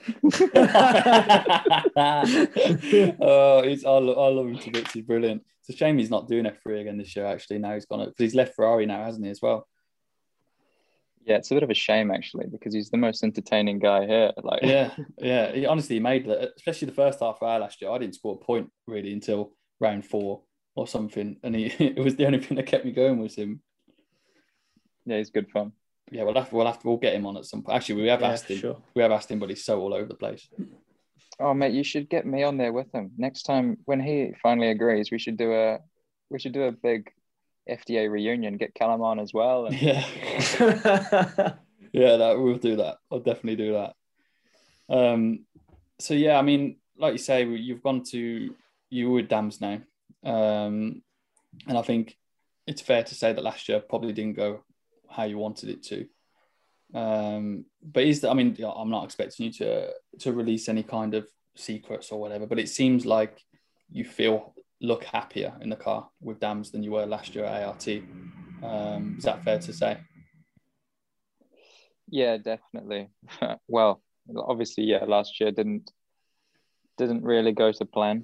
I love him to bits. He's brilliant. It's a shame he's not doing F3 again this year, actually. Now he's gone, because he's left Ferrari now, hasn't he, as well? Yeah, it's a bit of a shame, actually, because he's the most entertaining guy here. Like, yeah. He honestly made that, especially the first half hour last year. I didn't score a point really until round 4 or something, and it was the only thing that kept me going was him. Yeah, he's good fun. Yeah, we'll get him on at some point. Actually, we have asked him. Sure. We have asked him, but he's so all over the place. Oh mate, you should get me on there with him next time when he finally agrees. We should do a big FDA reunion. Get Callum on as well. And... Yeah, yeah, we'll do that. I'll definitely do that. So yeah, I mean, like you say, you've gone to you with Dams now, and I think it's fair to say that last year probably didn't go how you wanted it to. But I'm not expecting you to release any kind of secrets or whatever, but it seems like you look happier in the car with Dams than you were last year at ART. Is that fair to say? Yeah, definitely. Well, obviously, yeah, last year didn't really go to plan.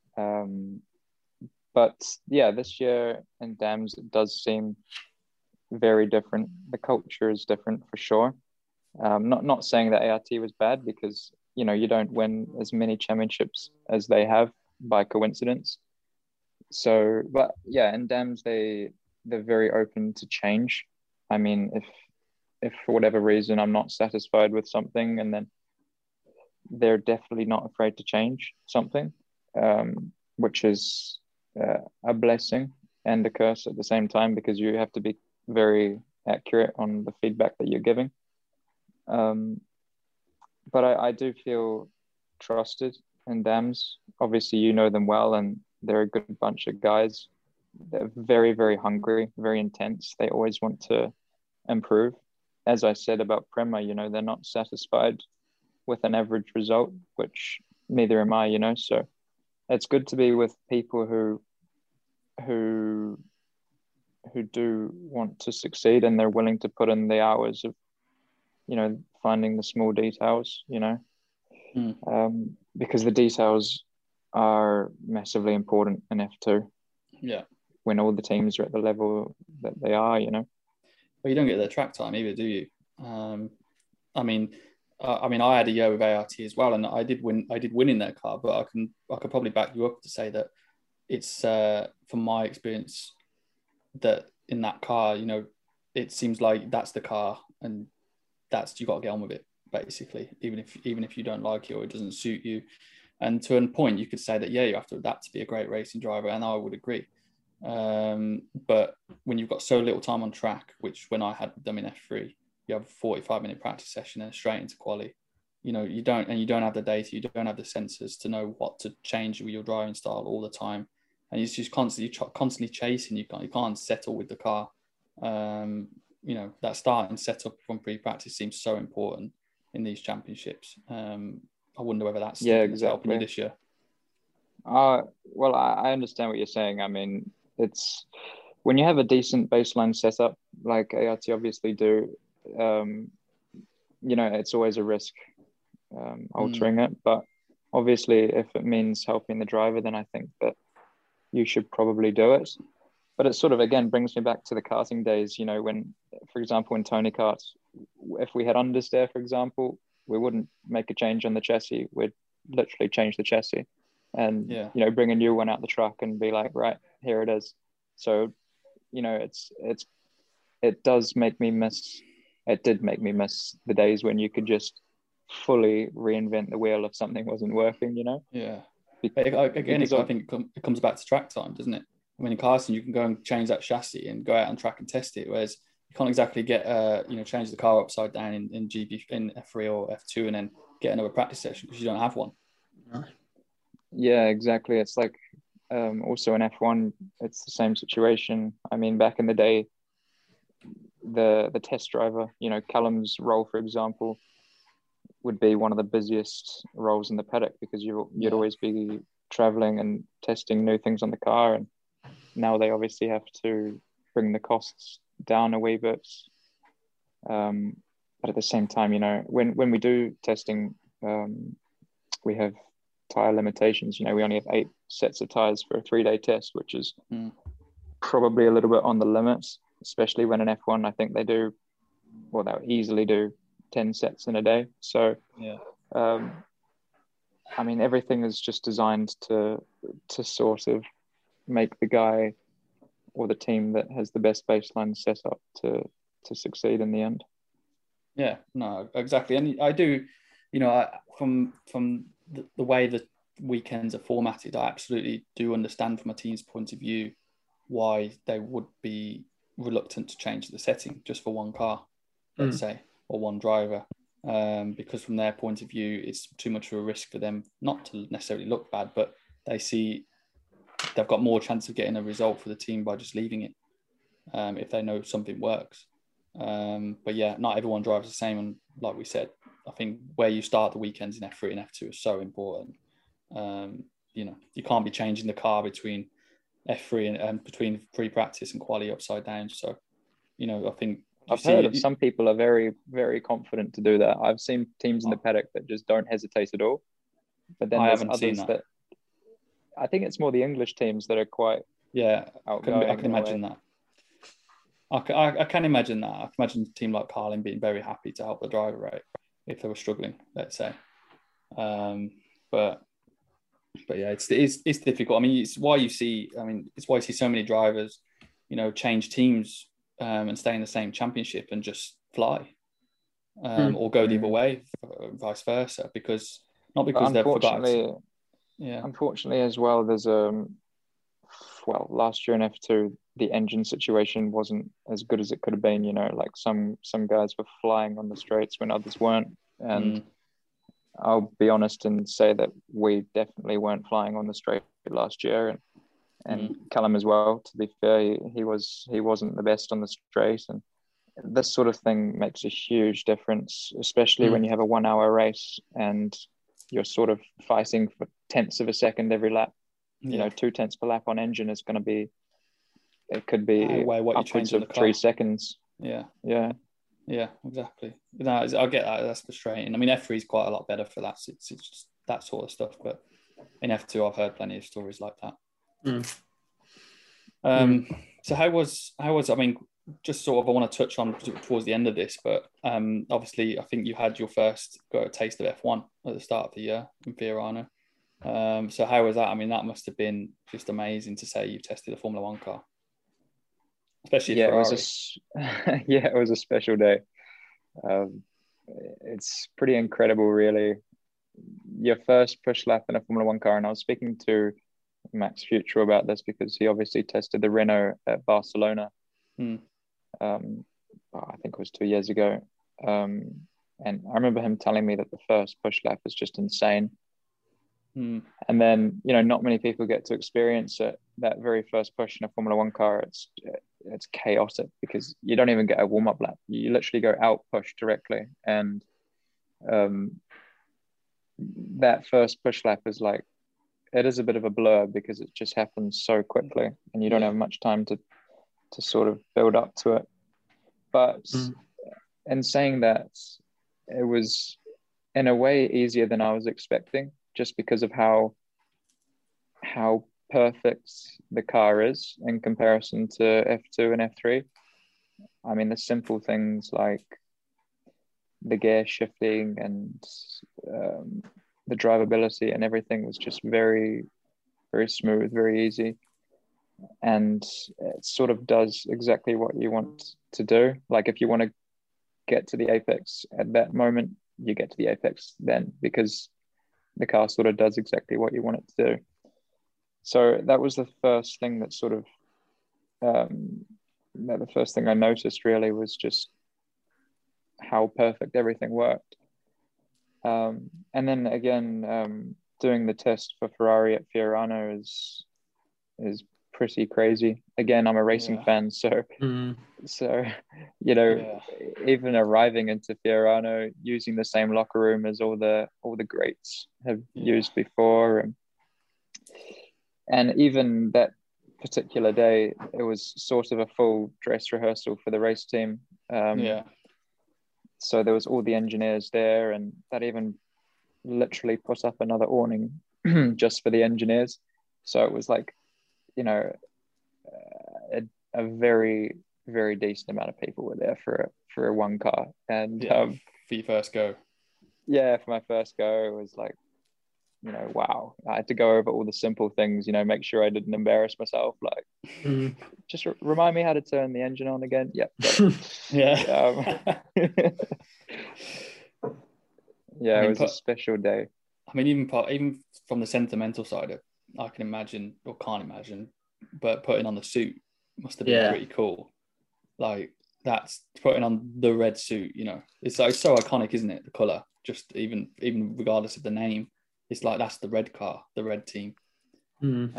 But yeah, this year in Dams, it does seem very different. The culture is different for sure. Not saying that ART was bad, because you don't win as many championships as they have by coincidence. So, but yeah, in Dams they're very open to change. I mean, if for whatever reason I'm not satisfied with something, and then they're definitely not afraid to change something, which is a blessing and a curse at the same time, because you have to be very accurate on the feedback that you're giving. But I do feel trusted in Dams. Obviously, you know them well, and they're a good bunch of guys. They're very, very hungry, very intense. They always want to improve. As I said about Prema, they're not satisfied with an average result, which neither am I, So it's good to be with people who do want to succeed, and they're willing to put in the hours of, finding the small details, because the details are massively important in F2. Yeah. When all the teams are at the level that they are, Well, you don't get the track time either, do you? I mean, I had a year with ART as well, and I did win in their car, but I could probably back you up to say that it's from my experience that in that car, it seems like that's the car, and you got to get on with it, basically, even if you don't like it or it doesn't suit you. And to a point, you could say that, yeah, you have to adapt to be a great racing driver, and I would agree. But when you've got so little time on track, which when I had them in F3, you have a 45-minute practice session and straight into quali. You don't have the data, you don't have the sensors to know what to change with your driving style all the time, and it's just constantly chasing. You can't settle with the car. That starting setup from pre-practice seems so important in these championships. I wonder whether that's helping you this year. Well, I understand what you're saying. I mean, it's when you have a decent baseline setup like ART obviously do, it's always a risk altering it. But obviously, if it means helping the driver, then I think that you should probably do it. But it sort of, again, brings me back to the karting days, when, for example, in Tony karts, if we had understeer, for example, we wouldn't make a change on the chassis. We'd literally change the chassis and, bring a new one out the truck and be like, right, here it is. So, it did make me miss the days when you could just fully reinvent the wheel if something wasn't working, Yeah. Again, I think it comes back to track time, doesn't it? I mean, in karting, you can go and change that chassis and go out on track and test it, whereas you can't exactly get, change the car upside down in F3 or F2 and then get another practice session because you don't have one. No. Yeah, exactly. It's like also in F1, it's the same situation. I mean, back in the day, the test driver, Callum's role, for example, would be one of the busiest roles in the paddock because you'd always be traveling and testing new things on the car, and now they obviously have to bring the costs down a wee bit. But at the same time, when we do testing, we have tire limitations. We only have 8 sets of tires for a 3-day test, which is probably a little bit on the limits, especially when in F1, I think they'll easily do 10 sets in a day. So, I mean, everything is just designed to sort of make the guy or the team that has the best baseline set up to to succeed in the end. Yeah, no, exactly. And I do, from the way that weekends are formatted, I absolutely do understand from a team's point of view why they would be reluctant to change the setting just for one car, let's say, or one driver. Because from their point of view, it's too much of a risk for them not to necessarily look bad, but they see they've got more chance of getting a result for the team by just leaving it if they know something works. But yeah, not everyone drives the same. And like we said, I think where you start the weekends in F3 and F2 is so important. You can't be changing the car between F3 and between free practice and quali upside down. So, I think I've heard of some people are very, very confident to do that. I've seen teams in the paddock that just don't hesitate at all. But then there's others that I think it's more the English teams that are quite outgoing. I can imagine that. I can imagine that. I can imagine a team like Carlin being very happy to help the driver, right, if they were struggling, let's say. But yeah, it's difficult. I mean, it's why you see so many drivers, change teams and stay in the same championship and just fly, or go the other way, vice versa, because they've forgotten. Yeah. Unfortunately, as well, there's last year in F2, the engine situation wasn't as good as it could have been. Like some guys were flying on the straights when others weren't, and I'll be honest and say that we definitely weren't flying on the straight last year, and Callum as well. To be fair, he wasn't the best on the straight, and this sort of thing makes a huge difference, especially when you have a 1 hour race and you're sort of fighting for tenths of a second every lap. 2 tenths per lap on engine is going to be, it could be upwards of 3 seconds. Yeah, exactly. I get that. That's frustrating. I mean, F3 is quite a lot better for that. It's just that sort of stuff. But in F2, I've heard plenty of stories like that. So how was? I mean, just sort of, I want to touch on towards the end of this, but obviously, I think you had your first taste of F1 at the start of the year in Fiorano. So how was that? I mean, that must have been just amazing to say you've tested a Formula One car, especially Ferrari. It was a special day. It's pretty incredible, really. Your first push lap in a Formula One car, and I was speaking to Max Future about this because he obviously tested the Renault at Barcelona. I think it was 2 years ago. And I remember him telling me that the first push lap was just insane. And then, not many people get to experience it. That very first push in a Formula One car, it's chaotic because you don't even get a warm-up lap. You literally go out push directly. And that first push lap is like, it is a bit of a blur because it just happens so quickly and you don't have much time to sort of build up to it. But in saying that, it was in a way easier than I was expecting, just because of how perfect the car is in comparison to F2 and F3. I mean, the simple things like the gear shifting and the drivability and everything was just very, very smooth, very easy. And it sort of does exactly what you want to do. Like if you want to get to the apex at that moment, you get to the apex then, because the car sort of does exactly what you want it to do. So that was the first thing that sort of, the first thing I noticed really was just how perfect everything worked. And then again, doing the test for Ferrari at Fiorano is pretty crazy. Again, I'm a racing fan, so even arriving into Fiorano, using the same locker room as all the greats have used before, and even that particular day, it was sort of a full dress rehearsal for the race team. So there was all the engineers there, and that even literally put up another awning just for the engineers. So it was like, a very, very decent amount of people were there for a one car. And for your first go. Yeah, for my first go, it was like wow, I had to go over all the simple things, make sure I didn't embarrass myself. Like, just remind me how to turn the engine on again. Yep. Yeah. Yeah, it was a special day. I mean, even from the sentimental side, I can imagine or can't imagine, but putting on the suit must have been pretty cool. Like, that's putting on the red suit, it's like so iconic, isn't it? The color, just even regardless of the name, it's like that's the red car, the red team. And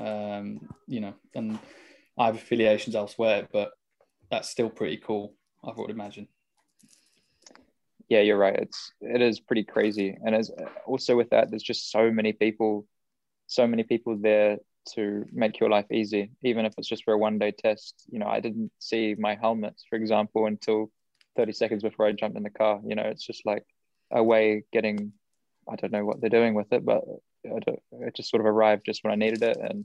I have affiliations elsewhere, but that's still pretty cool, I would imagine. Yeah, you're right. It is pretty crazy, and as also with that, there's just so many people there to make your life easy, even if it's just for a one-day test. I didn't see my helmets, for example, until 30 seconds before I jumped in the car. It's just like a way getting, I don't know what they're doing with it, but it just sort of arrived just when I needed it. And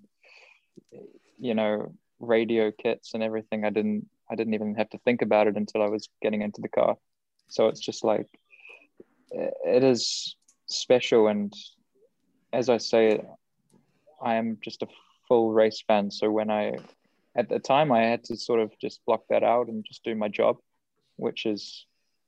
radio kits and everything, I didn't even have to think about it until I was getting into the car. So it's just like, it is special. And as I say, I am just a full race fan. So at the time, I had to sort of just block that out and just do my job, which is,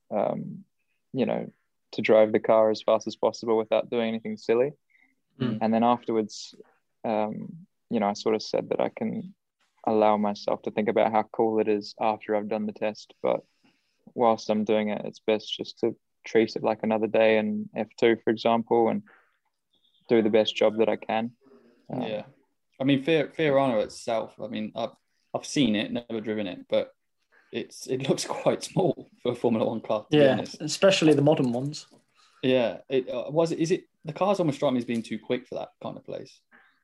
to drive the car as fast as possible without doing anything silly. And then afterwards, I sort of said that I can allow myself to think about how cool it is after I've done the test. But whilst I'm doing it, it's best just to treat it like another day in F2, for example, and do the best job that I can. Yeah, I mean, Fiorano itself, I mean, I've seen it, never driven it, but it looks quite small for a Formula One car, to be honest. Especially the modern ones. Yeah, the cars almost strike me as being too quick for that kind of place.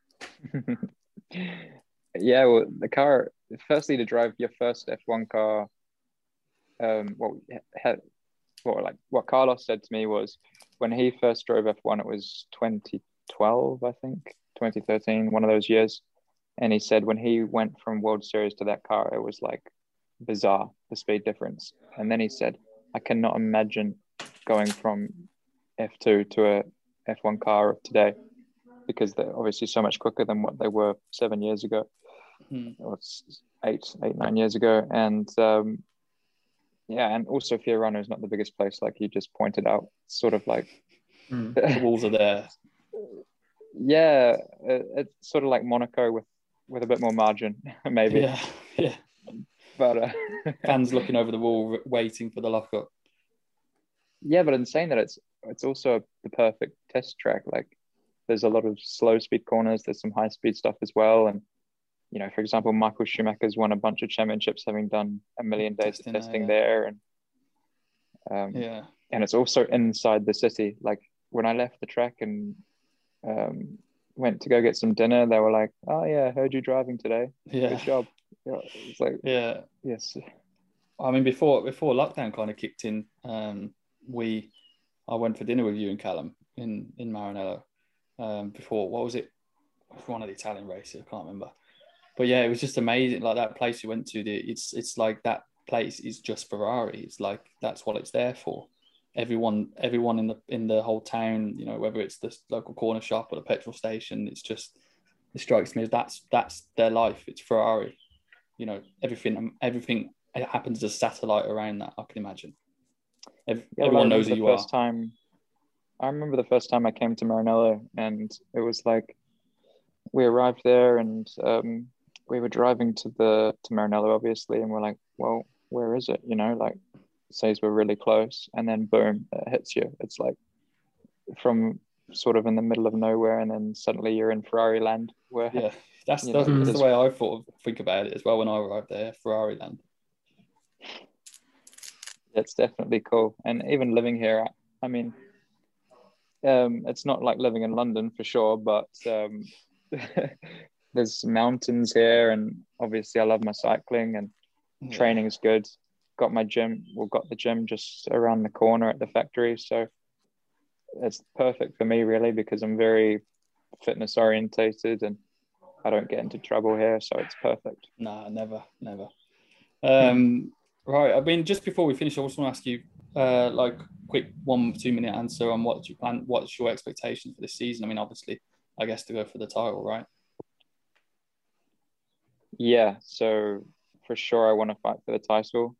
Yeah, well, the car, firstly, to drive your first F1 car, what Carlos said to me was when he first drove F1, it was 2012, I think, 2013, one of those years. And he said when he went from World Series to that car, it was like bizarre, the speed difference. And then he said, I cannot imagine going from F2 to a F1 car of today, because they're obviously so much quicker than what they were 7 years ago, or 9 years ago. And and also Fiorano is not the biggest place, like you just pointed out. It's sort of like the walls are there. Yeah, it's sort of like Monaco with a bit more margin, maybe. Yeah. But fans looking over the wall, waiting for the lockup. Yeah, but in saying that, it's also the perfect test track. Like, there's a lot of slow speed corners. There's some high speed stuff as well. And for example, Michael Schumacher's won a bunch of championships, having done a million days of testing there. And and it's also inside the city. Like, when I left the track and went to go get some dinner, they were like, "Oh yeah, I heard you driving today. Good job." It's like, yes. I mean, before lockdown kind of kicked in, I went for dinner with you and Callum in Maranello. Before, what was it? One of the Italian races, I can't remember. But yeah, it was just amazing. Like, that place you went to, it's like that place is just Ferrari. It's like that's what it's there for. Everyone in the whole town, whether it's the local corner shop or the petrol station, it strikes me as that's their life. It's Ferrari. Everything happens as a satellite around that, I can imagine. Everyone knows who you are. I remember the first time I came to Maranello, and it was like we arrived there and we were driving to Maranello, obviously, and we're like, well, where is it? Like, says we're really close, and then boom, it hits you. It's like from sort of in the middle of nowhere, and then suddenly you're in Ferrari land. That's the way I think about it as well when I arrived there, Ferrari land. It's definitely cool. And even living here, I mean, it's not like living in London for sure, but there's mountains here, and obviously I love my cycling, and training is good. Got the gym just around the corner at the factory, so it's perfect for me, really, because I'm very fitness orientated and I don't get into trouble here, so it's perfect. Nah, never. Right, I mean, just before we finish, I just want to ask you, like quick 1-2 minute answer on what you plan, what's your expectation for this season? I mean, obviously, I guess to go for the title, right? Yeah, so for sure I want to fight for the title.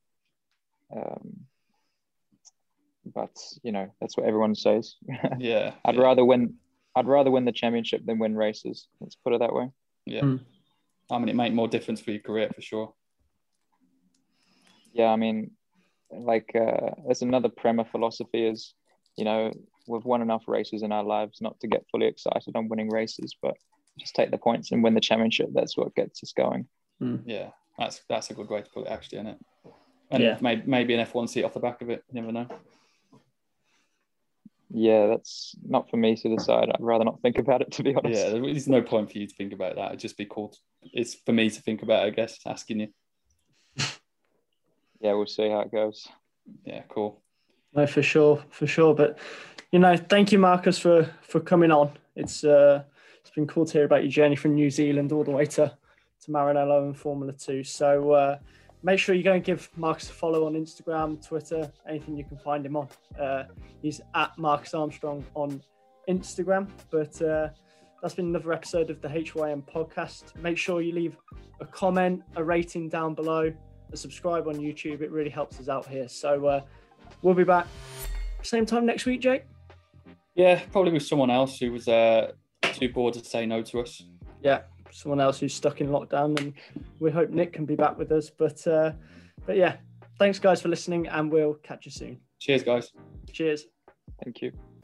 But you know, that's what everyone says. Yeah. I'd rather win the championship than win races. Let's put it that way. Yeah. I mean, it make more difference for your career for sure. Yeah, I mean, like there's another Prema philosophy is, you know, we've won enough races in our lives not to get fully excited on winning races, but just take the points and win the championship. That's what gets us going. Yeah, that's a good way to put it, actually, isn't it? And maybe an F1 seat off the back of it. You never know. Yeah, that's not for me to decide. I'd rather not think about it, to be honest. Yeah, there's no point for you to think about that. It'd just be cool. It's for me to think about, I guess, asking you. Yeah, we'll see how it goes. Yeah, cool. No, for sure. But, you know, thank you, Marcus, for coming on. It's been cool to hear about your journey from New Zealand all the way to Maranello and Formula 2. So make sure you go and give Marcus a follow on Instagram, Twitter, anything you can find him on. He's at Marcus Armstrong on Instagram. But that's been another episode of the HYM podcast. Make sure you leave a comment, a rating down below, a subscribe on YouTube. It really helps us out here. So we'll be back same time next week, Jake. Yeah, probably with someone else who was too bored to say no to us. Yeah, someone else who's stuck in lockdown, and we hope Nick can be back with us. But yeah, thanks guys for listening, and we'll catch you soon. Cheers, guys. Cheers. Thank you.